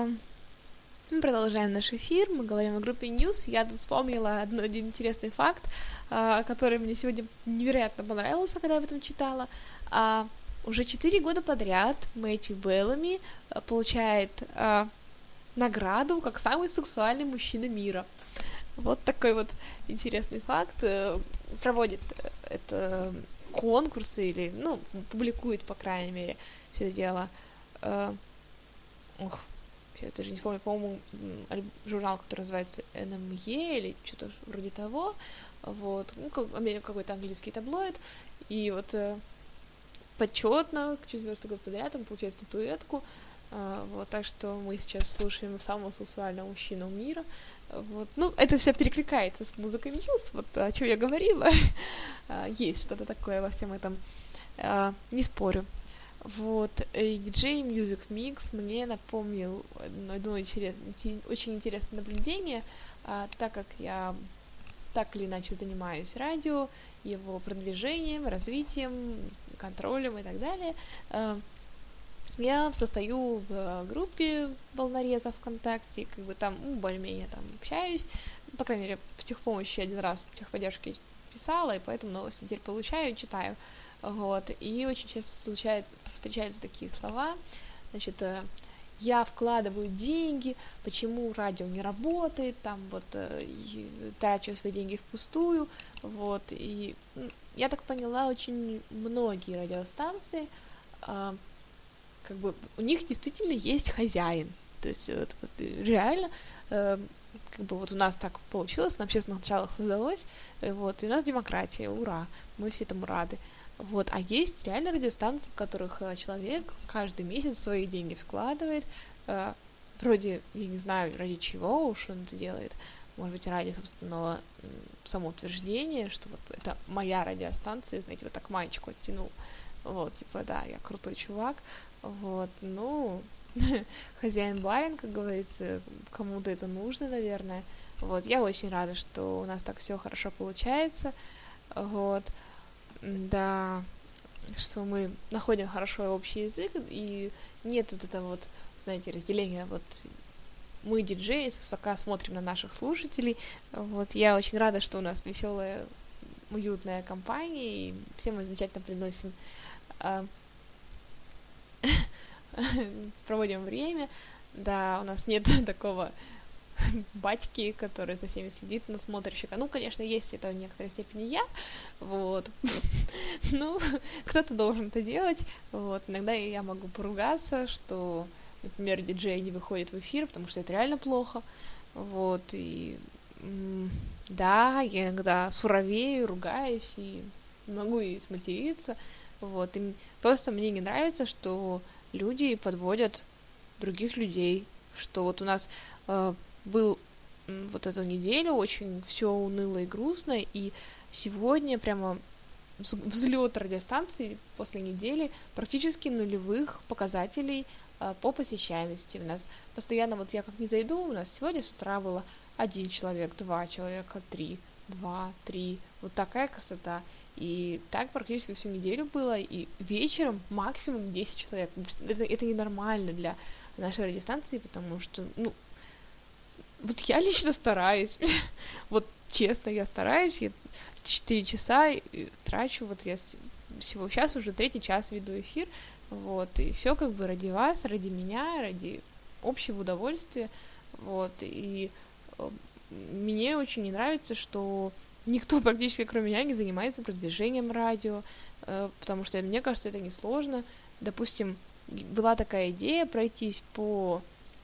Мы продолжаем наш эфир, мы говорим о группе News. Я тут вспомнила один интересный факт, который мне сегодня невероятно понравился, когда я об этом читала. Уже 4 года подряд Мэтью Беллами получает награду как самый сексуальный мужчина мира. Вот такой вот интересный факт. Проводит это конкурсы или, публикует, по крайней мере, все это дело. Я даже не помню, по-моему, журнал, который называется NME или что-то вроде того. Вот. Какой-то английский таблоид. И вот почетно, 4-й год подряд он получает статуэтку. Вот, так что мы сейчас слушаем самого сексуального мужчину мира. Вот. Это все перекликается с музыкой News, вот о чем я говорила. Есть что-то такое во всем этом. Не спорю. Вот, DJ Music Mix мне напомнил одно очень интересное наблюдение, так как я так или иначе занимаюсь радио, его продвижением, развитием, контролем и так далее. Я состою в группе волнорезов ВКонтакте, там более-менее там общаюсь, по крайней мере, в техпомощи один раз в техподдержке писала, и поэтому новости теперь получаю и читаю. Вот, и очень часто встречаются такие слова, значит, я вкладываю деньги, почему радио не работает, трачу свои деньги впустую, вот, и я так поняла, очень многие радиостанции, у них действительно есть хозяин, то есть реально, у нас так получилось, на общественных началах создалось, вот, и у нас демократия, ура, мы все этому рады. Вот, а есть реально радиостанции, в которых человек каждый месяц свои деньги вкладывает, вроде, я не знаю, ради чего уж он это делает, может быть, ради собственного самоутверждения, что вот это моя радиостанция, знаете, вот так маечку оттянул, вот, да, я крутой чувак, вот, хозяин-барин, как говорится, кому-то это нужно, наверное, вот, я очень рада, что у нас так все хорошо получается, вот. Да, что мы находим хорошо общий язык, и нет вот этого знаете, разделения, мы диджеи, свысока смотрим на наших слушателей, вот, я очень рада, что у нас веселая, уютная компания, и все мы замечательно приносим, проводим время, да, у нас нет такого батьки, который за всеми следит, насмотрщика. Конечно, есть это в некоторой степени я, вот. Кто-то должен это делать, вот. Иногда я могу поругаться, что, например, диджей не выходит в эфир, потому что это реально плохо, вот, и да, я иногда суровею, ругаюсь, и могу и сматериться, вот, и просто мне не нравится, что люди подводят других людей, что у нас был эту неделю очень все уныло и грустно, и сегодня прямо взлет радиостанций после недели практически нулевых показателей по посещаемости. У нас постоянно, я как не зайду, у нас сегодня с утра было 1 человек, 2 человека, 3, 2, 3, вот такая красота. И так практически всю неделю было, и вечером максимум 10 человек. Это ненормально для нашей радиостанции, потому что, я лично стараюсь, честно, я стараюсь, я 4 часа трачу, я всего сейчас уже 3-й час веду эфир, и все ради вас, ради меня, ради общего удовольствия, и мне очень не нравится, что никто практически кроме меня не занимается продвижением радио, потому что мне кажется, это несложно. Допустим, была такая идея пройтись по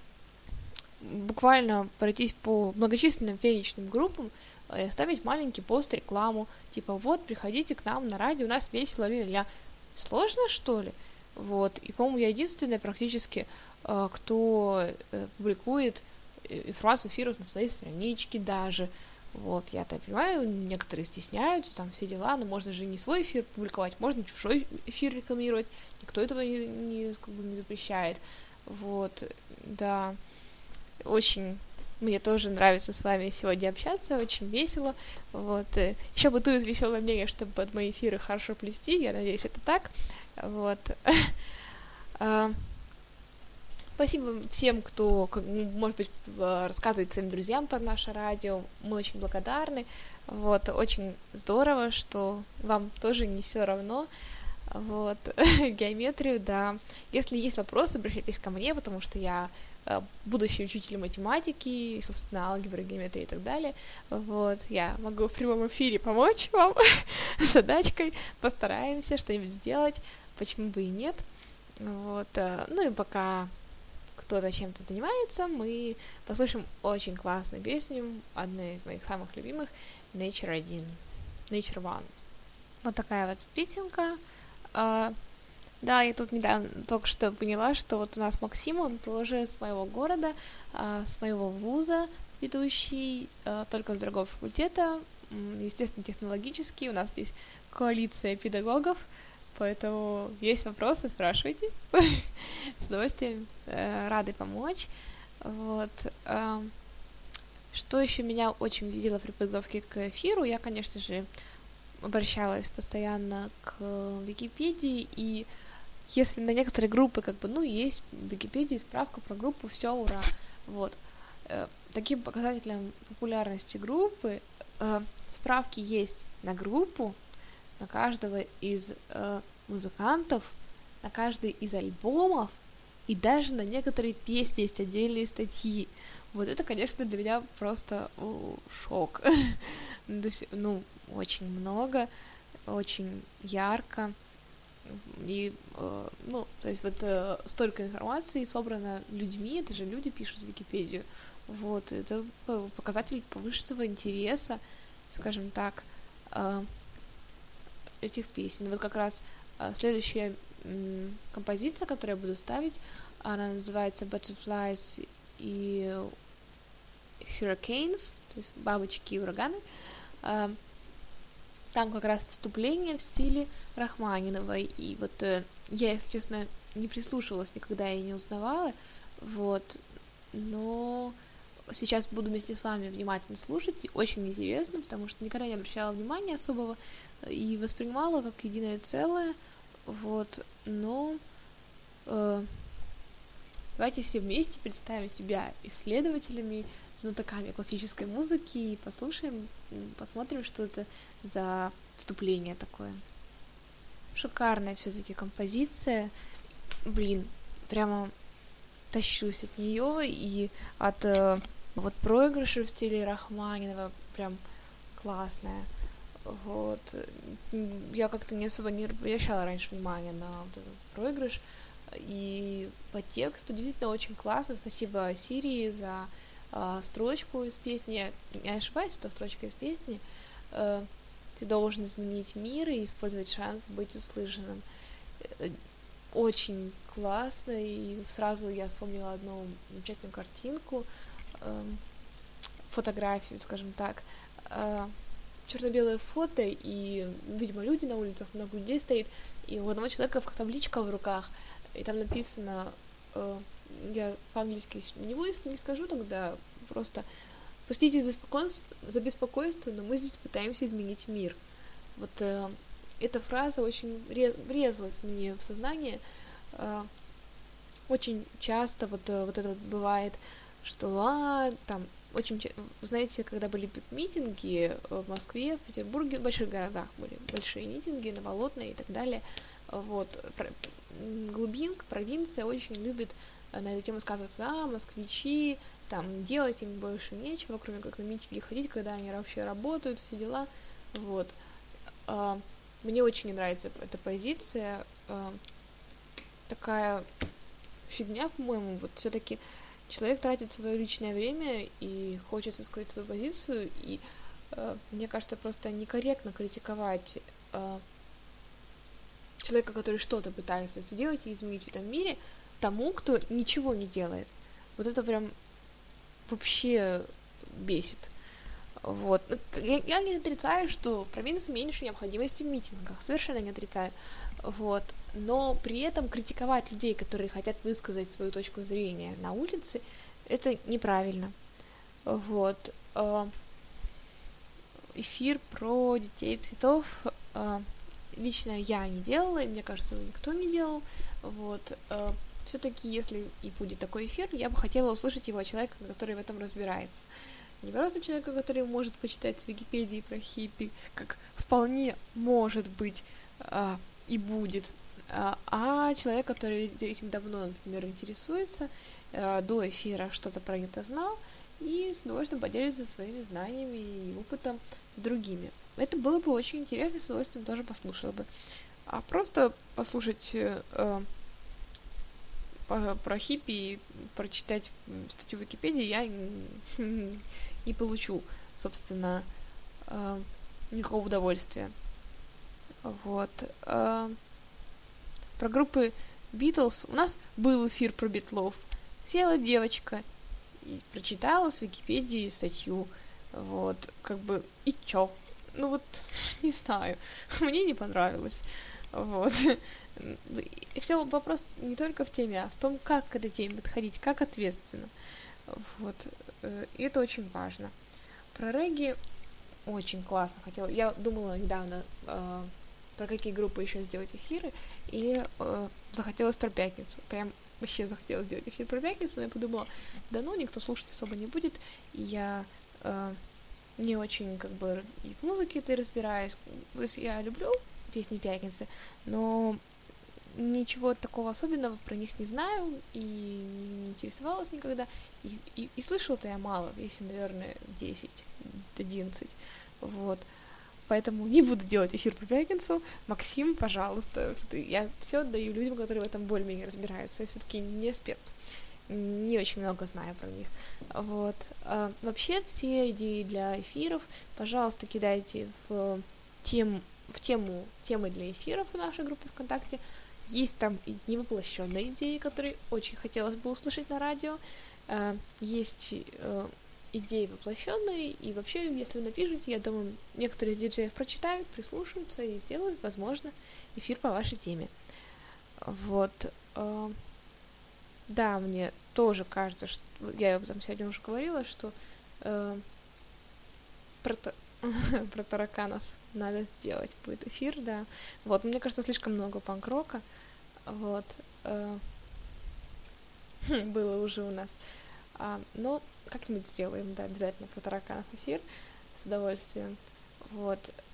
многочисленным фенечным группам и оставить маленький пост, рекламу, приходите к нам на радио, у нас весело, ля-ля-ля. Сложно, что ли? И, по-моему, я единственная практически, кто публикует информацию эфиров на своей страничке даже. Я-то понимаю, некоторые стесняются, там все дела, но можно же не свой эфир публиковать, можно чужой эфир рекламировать, никто этого не запрещает. Да, очень мне тоже нравится с вами сегодня общаться, очень весело. Еще бытует веселое мнение, чтобы под мои эфиры хорошо плести, я надеюсь, это так. спасибо всем, кто, может быть, рассказывает своим друзьям про наше радио. Мы очень благодарны. Вот, очень здорово, что вам тоже не все равно. Вот, геометрию, да. Если есть вопросы, обращайтесь ко мне, потому что я будущий учитель математики, собственно, алгебры, геометрии и так далее. Вот, я могу в прямом эфире помочь вам с задачкой, постараемся что-нибудь сделать, почему бы и нет. Вот, ну и пока кто-то чем-то занимается, мы послушаем очень классную песню, одну из моих самых любимых, Nature 1, Nature One. Вот такая вот песенка. Да, я тут недавно только что поняла, что вот у нас Максим, он тоже с моего города, с моего вуза ведущий, только с другого факультета, естественно, технологический. У нас здесь коалиция педагогов, поэтому есть вопросы, спрашивайте. С удовольствием рады помочь. Вот. Что еще меня очень удивило при подготовке к эфиру, я, конечно же, обращалась постоянно к Википедии, и если на некоторые группы, есть в Википедии справка про группу, все, ура. Вот. Таким показателем популярности группы справки есть на группу, на каждого из музыкантов, на каждый из альбомов, и даже на некоторые песни есть отдельные статьи. Вот это, конечно, для меня просто шок. Очень много, очень ярко. И, то есть столько информации собрано людьми, это же люди пишут в Википедию. Вот, это показатель повышенного интереса, скажем так, этих песен. Вот как раз следующая композиция, которую я буду ставить, она называется Butterflies и Hurricanes, то есть бабочки и ураганы. Там как раз вступление в стиле Рахманиновой, и вот я, если честно, не прислушивалась никогда и не узнавала, вот, но сейчас буду вместе с вами внимательно слушать, и очень интересно, потому что никогда не обращала внимания особого и воспринимала как единое целое, вот, но давайте все вместе представим себя исследователями, знатоками классической музыки и послушаем, посмотрим, что это за вступление такое. Шикарная все-таки композиция. Прямо тащусь от нее и от проигрыша в стиле Рахманинова. Прям классная. Вот. Я как-то не особо не обращала раньше внимания на вот этот проигрыш. И по тексту действительно очень классно. Спасибо Сирии за строчку из песни. Я не ошибаюсь, это строчка из песни. Ты должен изменить мир и использовать шанс быть услышанным. Очень классно, и сразу я вспомнила одну замечательную картинку, фотографию, скажем так, черно-белое фото, и, видимо, люди на улицах, много людей стоит, и у одного человека табличка в руках, и там написано, я по-английски не скажу тогда, просто простите за беспокойство, но мы здесь пытаемся изменить мир. Вот эта фраза очень врезалась мне в сознание. Очень часто вот это бывает, что знаете, когда были митинги в Москве, в Петербурге, в больших городах были большие митинги на Болотной и так далее, вот, глубинка, провинция очень любит на эту тему сказываться, москвичи, там делать им больше нечего, кроме как на митинги ходить, когда они вообще работают, все дела, вот. Мне очень не нравится эта позиция, такая фигня, по-моему, вот все-таки человек тратит свое личное время и хочет высказать свою позицию, и мне кажется, просто некорректно критиковать человека, который что-то пытается сделать и изменить в этом мире, тому, кто ничего не делает. Вот это прям вообще бесит. Вот. Я не отрицаю, что в провинции меньше необходимости в митингах, совершенно не отрицаю. Вот. Но при этом критиковать людей, которые хотят высказать свою точку зрения на улице, это неправильно. Вот. Эфир про детей цветов лично я не делала, и мне кажется, никто не делал. Вот. все-таки, если и будет такой эфир, я бы хотела услышать его от человека, который в этом разбирается. Не просто человека, который может почитать с Википедии про хиппи, как вполне может быть и будет, а человек, который этим давно, например, интересуется, до эфира что-то про это знал, и с удовольствием поделится своими знаниями и опытом с другими. Это было бы очень интересно, с удовольствием тоже послушала бы. А просто послушать про хиппи и прочитать статью в Википедии я не получу, собственно, никакого удовольствия. Вот. Про группы Битлз у нас был эфир про Битлов. Села девочка и прочитала с Википедии статью. Вот, как бы, и чё? Ну вот, не знаю, мне не понравилось. Вот. И все вопрос не только в теме, а в том, как к этой теме подходить, как ответственно. Вот. И это очень важно. Про регги очень классно хотела. Я думала недавно, про какие группы еще сделать эфиры, и захотелось про пятницу. Прям вообще захотелось сделать эфир про пятницу, но я подумала, да ну, никто слушать особо не будет, и я не очень, как бы, и в музыке-то разбираюсь. То есть я люблю песни пятницы, но ничего такого особенного про них не знаю и не интересовалась никогда. И слышала-то я мало, если, наверное, 10-11. Вот. Поэтому не буду делать эфир по пятницу. Максим, пожалуйста. Я все отдаю людям, которые в этом более-менее разбираются. Я все-таки не спец. Не очень много знаю про них. Вот. Вообще, все идеи для эфиров, пожалуйста, кидайте в темы для эфиров в нашей группе ВКонтакте. Есть там и невоплощенные идеи, которые очень хотелось бы услышать на радио. Есть идеи воплощенные, и вообще, если вы напишите, я думаю, некоторые из диджеев прочитают, прислушаются и сделают, возможно, эфир по вашей теме. Вот. Да, мне тоже кажется, что я об этом сегодня уже говорила, что про тараканов надо сделать будет эфир, да. Вот, мне кажется, слишком много панк-рока. Вот. Было уже у нас. Но как-нибудь сделаем, да, обязательно про тараканов эфир. С удовольствием. Вот.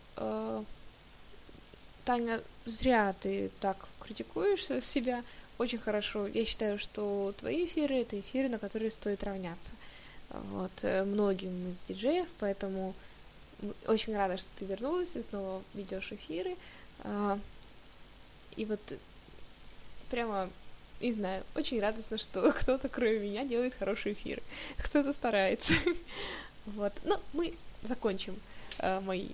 Таня, зря ты так критикуешь себя. Очень хорошо. Я считаю, что твои эфиры — это эфиры, на которые стоит равняться. Вот. Многим из диджеев, поэтому очень рада, что ты вернулась и снова ведешь эфиры. И вот прямо, не знаю, очень радостно, что кто-то, кроме меня, делает хорошие эфиры. Кто-то старается. Вот. Ну, мы закончим мои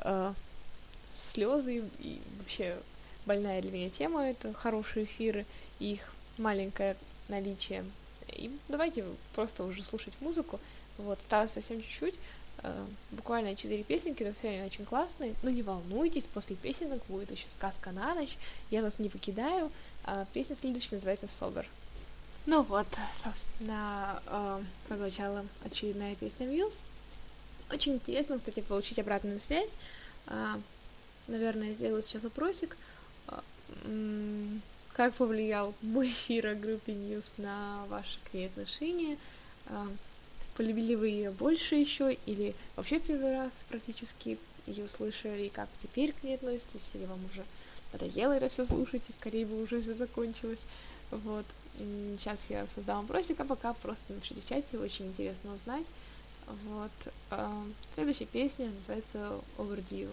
слезы и вообще больная для меня тема — это хорошие эфиры и их маленькое наличие. И давайте просто уже слушать музыку. Вот, осталось совсем чуть-чуть. Буквально 4 песенки, но все они очень классные. Но не волнуйтесь, после песенок будет еще сказка на ночь. Я вас не покидаю. Песня следующая называется «Собер». Ну вот, собственно, прозвучала очередная песня Muse. Очень интересно, кстати, получить обратную связь. Наверное, сделаю сейчас опросик. Как повлиял мой эфир о группе Muse на ваши к ней отношения? Полюбили вы ее больше еще, или вообще первый раз практически ее услышали, и как теперь к ней относитесь, или вам уже надоело это все слушать, и скорее бы уже все закончилось. Вот. Сейчас я создам опросик, а пока просто напишите в чате, очень интересно узнать. Вот. Следующая песня называется Overdue.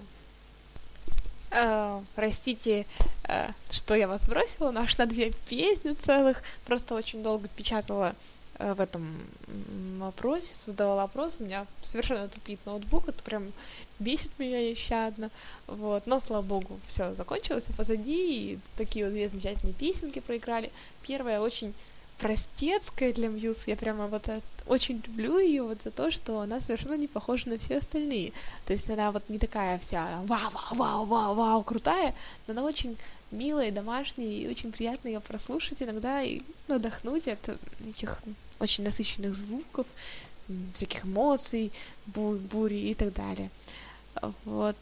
Простите, что я вас бросила, аж на 2 песни целых, просто очень долго печатала в этом опросе, создавала опрос, у меня совершенно тупит ноутбук, это прям бесит меня нещадно, вот, но, слава богу, все закончилось, позади, и такие вот 2 замечательные песенки проиграли. Первая очень простецкая для Muse, я прямо вот очень люблю ее вот за то, что она совершенно не похожа на все остальные, то есть она вот не такая вся вау, крутая, но она очень милая, домашняя, и очень приятно ее прослушать иногда и отдохнуть от этих очень насыщенных звуков, всяких эмоций, бури и так далее. Вот.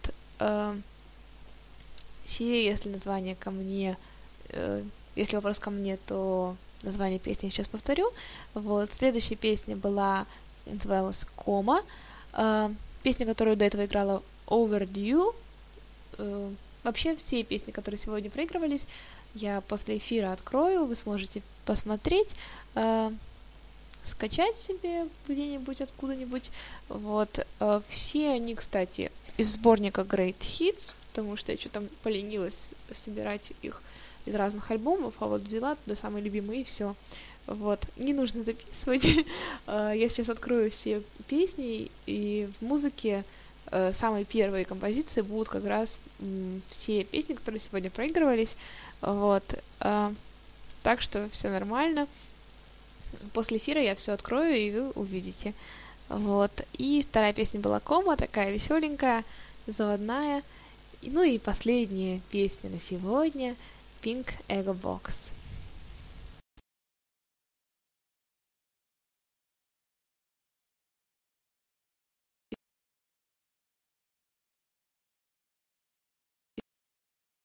Если название ко мне, если вопрос ко мне, то название песни я сейчас повторю. Вот, следующая песня называлась «Кома». Песня, которую до этого играла Overdue. Вообще все песни, которые сегодня проигрывались, я после эфира открою, вы сможете посмотреть, скачать себе где-нибудь, откуда-нибудь. Вот. Все они, кстати, из сборника Great Hits, потому что я что-то поленилась собирать их из разных альбомов, а вот взяла туда самые любимые и все. Вот. Не нужно записывать. Я сейчас открою все песни, и в музыке самые первые композиции будут как раз все песни, которые сегодня проигрывались. Вот. Так что все нормально. После эфира я все открою, и вы увидите. Вот. И вторая песня была «Кома», такая веселенькая, заводная. Ну и последняя песня на сегодня — Pink Ego Box.